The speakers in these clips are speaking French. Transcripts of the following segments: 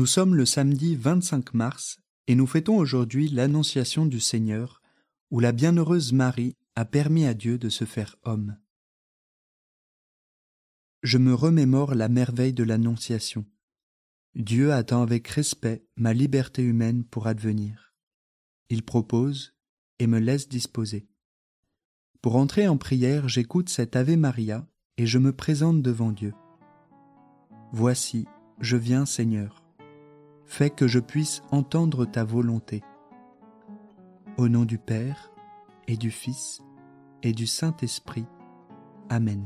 Nous sommes le samedi 25 mars et nous fêtons aujourd'hui l'Annonciation du Seigneur, où la bienheureuse Marie a permis à Dieu de se faire homme. Je me remémore la merveille de l'Annonciation. Dieu attend avec respect ma liberté humaine pour advenir. Il propose et me laisse disposer. Pour entrer en prière, j'écoute cet Ave Maria et je me présente devant Dieu. Voici, je viens, Seigneur. Fais que je puisse entendre ta volonté. Au nom du Père, et du Fils, et du Saint-Esprit. Amen.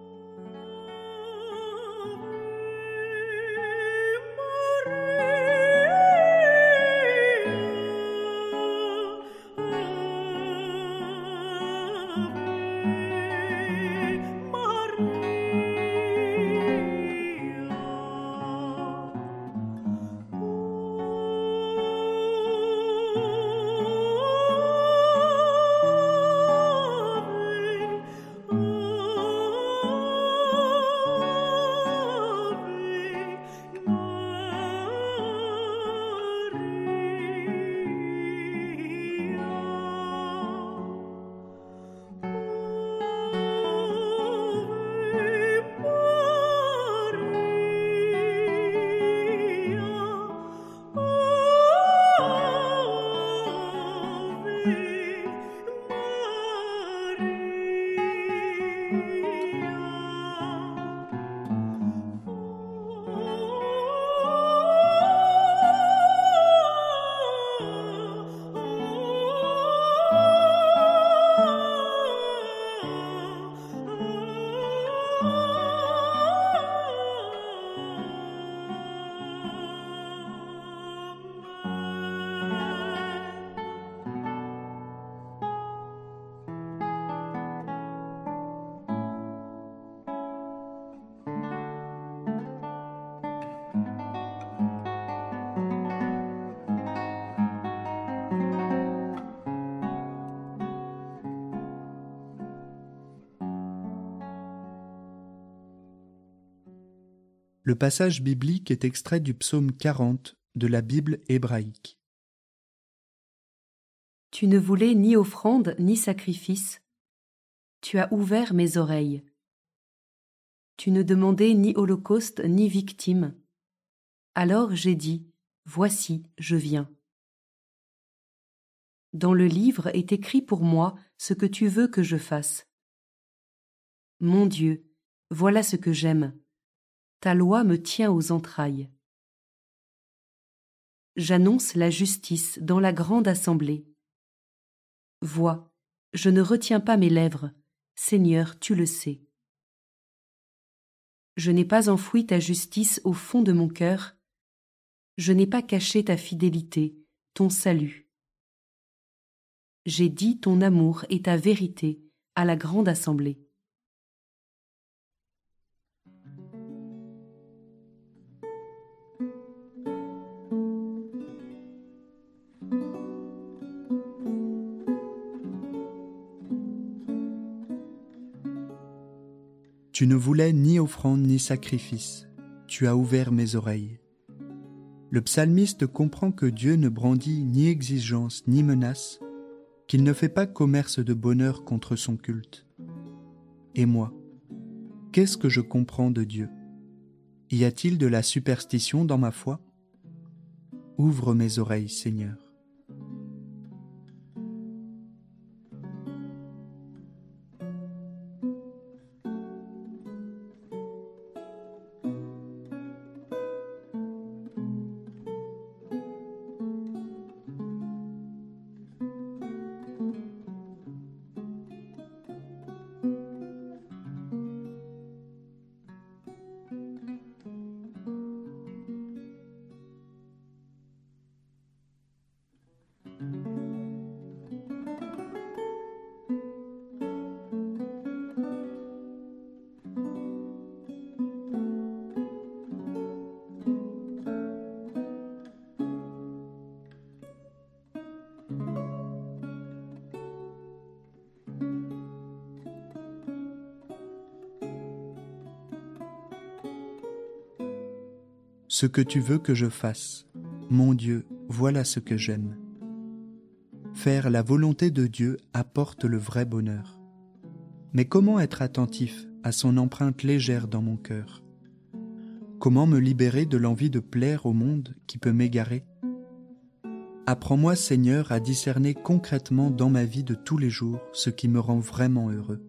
Le passage biblique est extrait du psaume 40 de la Bible hébraïque. Tu ne voulais ni offrande ni sacrifice. Tu as ouvert mes oreilles. Tu ne demandais ni holocauste ni victime. Alors j'ai dit, voici, je viens. Dans le livre est écrit pour moi ce que tu veux que je fasse. Mon Dieu, voilà ce que j'aime. Ta loi me tient aux entrailles. J'annonce la justice dans la grande assemblée. Vois, je ne retiens pas mes lèvres. Seigneur, tu le sais. Je n'ai pas enfoui ta justice au fond de mon cœur. Je n'ai pas caché ta fidélité, ton salut. J'ai dit ton amour et ta vérité à la grande assemblée. Tu ne voulais ni offrande ni sacrifice. Tu as ouvert mes oreilles. Le psalmiste comprend que Dieu ne brandit ni exigence ni menace, qu'il ne fait pas commerce de bonheur contre son culte. Et moi, qu'est-ce que je comprends de Dieu? Y a-t-il de la superstition dans ma foi? Ouvre mes oreilles, Seigneur. Ce que tu veux que je fasse, mon Dieu, voilà ce que j'aime. Faire la volonté de Dieu apporte le vrai bonheur. Mais comment être attentif à son empreinte légère dans mon cœur? Comment me libérer de l'envie de plaire au monde qui peut m'égarer? Apprends-moi, Seigneur, à discerner concrètement dans ma vie de tous les jours ce qui me rend vraiment heureux.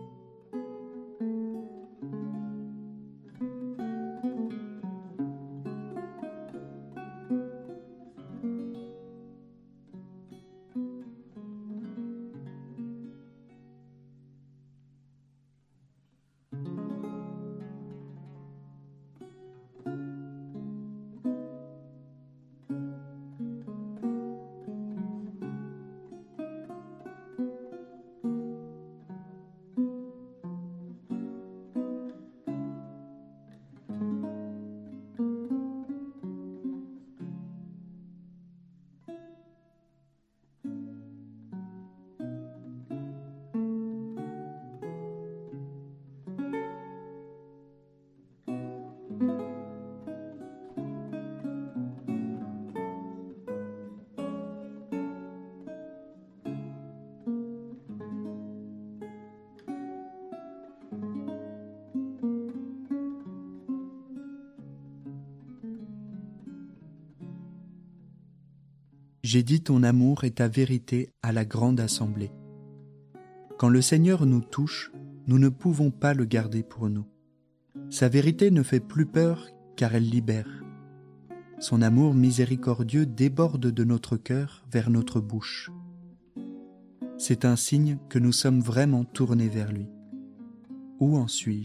J'ai dit ton amour et ta vérité à la grande assemblée. Quand le Seigneur nous touche, nous ne pouvons pas le garder pour nous. Sa vérité ne fait plus peur car elle libère. Son amour miséricordieux déborde de notre cœur vers notre bouche. C'est un signe que nous sommes vraiment tournés vers lui. Où en suis-je ?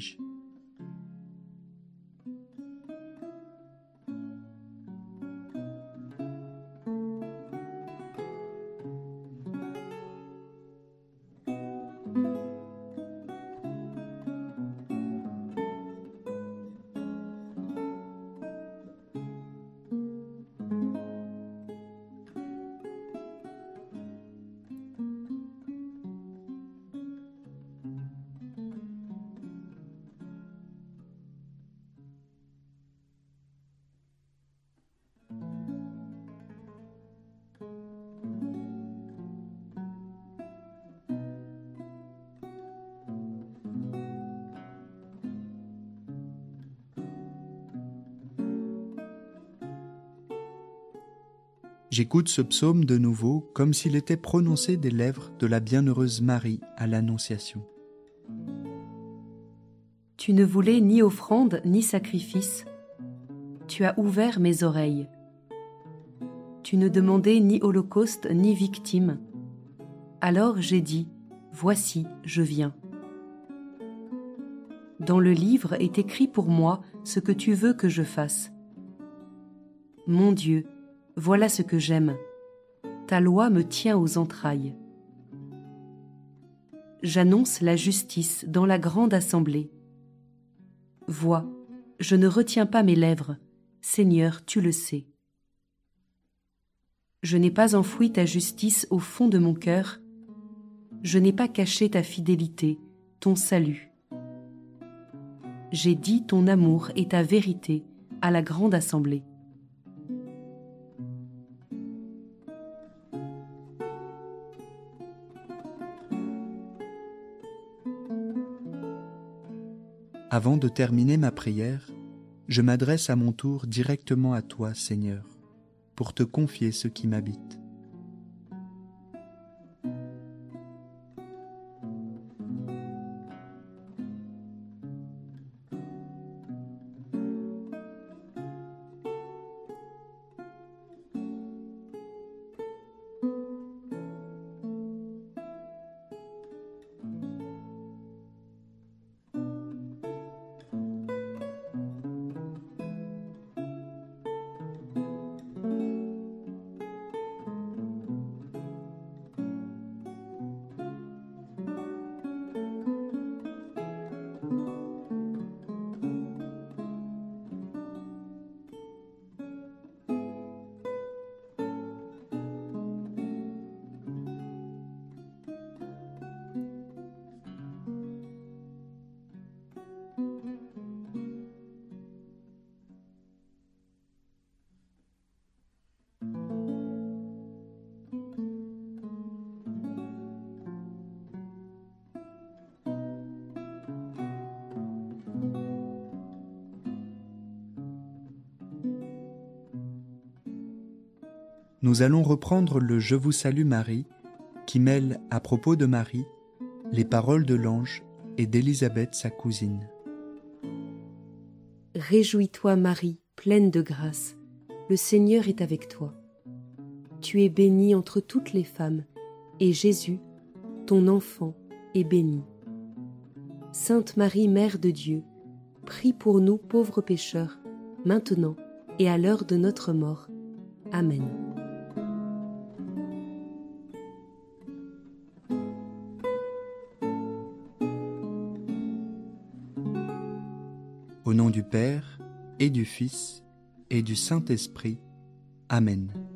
J'écoute ce psaume de nouveau comme s'il était prononcé des lèvres de la bienheureuse Marie à l'Annonciation. Tu ne voulais ni offrande ni sacrifice. Tu as ouvert mes oreilles. Tu ne demandais ni holocauste ni victime. Alors j'ai dit, voici, je viens. Dans le livre est écrit pour moi ce que tu veux que je fasse. Mon Dieu, voilà ce que j'aime. Ta loi me tient aux entrailles. J'annonce la justice dans la grande assemblée. Vois, je ne retiens pas mes lèvres. Seigneur, tu le sais. Je n'ai pas enfoui ta justice au fond de mon cœur. Je n'ai pas caché ta fidélité, ton salut. J'ai dit ton amour et ta vérité à la grande assemblée. Avant de terminer ma prière, je m'adresse à mon tour directement à toi, Seigneur, pour te confier ce qui m'habite. Nous allons reprendre le Je vous salue Marie, qui mêle, à propos de Marie, les paroles de l'ange et d'Élisabeth, sa cousine. Réjouis-toi Marie, pleine de grâce, le Seigneur est avec toi. Tu es bénie entre toutes les femmes, et Jésus, ton enfant, est béni. Sainte Marie, Mère de Dieu, prie pour nous pauvres pécheurs, maintenant et à l'heure de notre mort. Amen. Au nom du Père, et du Fils, et du Saint-Esprit. Amen.